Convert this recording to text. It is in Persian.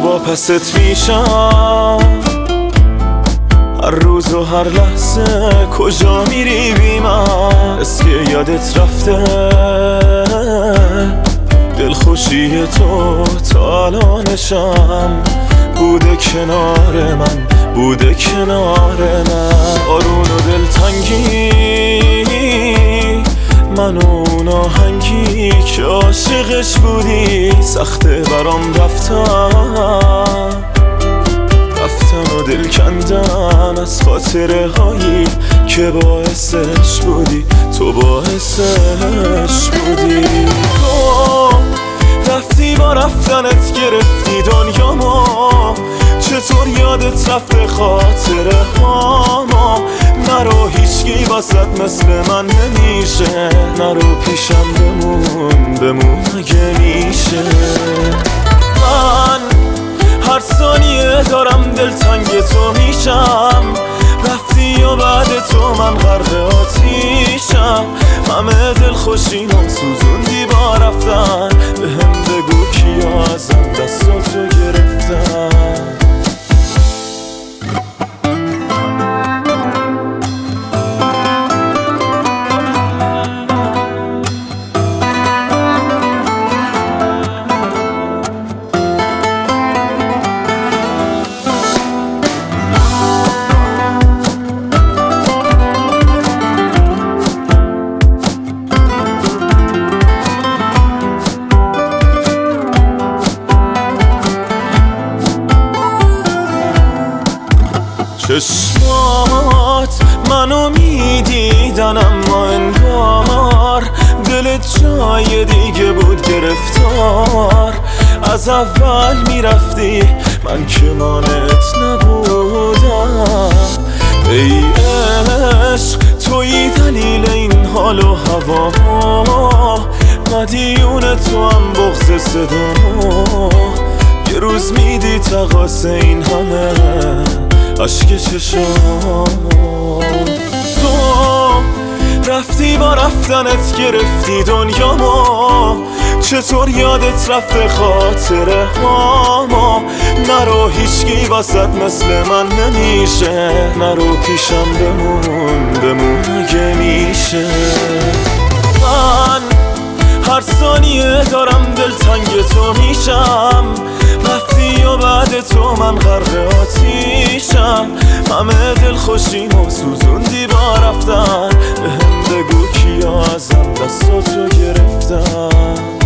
واپست میشم هر روز و هر لحظه. کجا میری بی من؟ اسکه یادت رفته دلخوشی تو تا الانشم بوده کنار من، بوده کنار من. آرون و دلتنگی من و اون آهنگی که عاشقش بودی سخته برام رفتن و دل کندن از خاطره هایی که باعثش بودی، تو باعثش بودی. تو رفتی با رفتنت گرفتی دنیامو، چطور یادت رفته خاطره هامو؟ نرو هیچکی واسط مثل من نمیشه، نرو پیشم بمون اگه میشه. من هر ثانیه دارم دلتنگ تو میشم، رفتی و بعد تو من غرق آتیشم. همه دلخوشیمو سوزوندی با رفتن، بهم بگو کیا ازم دستاتو گرفتن. چشمات منو میدیدن اما انگار دلت جای دیگه بود گرفتار. از اول میرفتی من که مانت نبودم. ای عشق تویی دلیل این حال و هوا، مدیون تو هم بغض صدا. یه روز میدی تقاس این همه عشق چشام. تو رفتی با رفتنت گرفتی دنیامو، چطور یادت رفته خاطره هامو؟ نرو هیچکی واسط مثل من نمیشه، نرو پیشم بمون اگه میشه. من هر ثانیه دارم دلتنگ تو میشم، رفتی و بعد تو من غرق آتیشم. همه دلخوشیمو سوزوندی با رفتن، بهم بگو کیا ازم دستاتو گرفتن.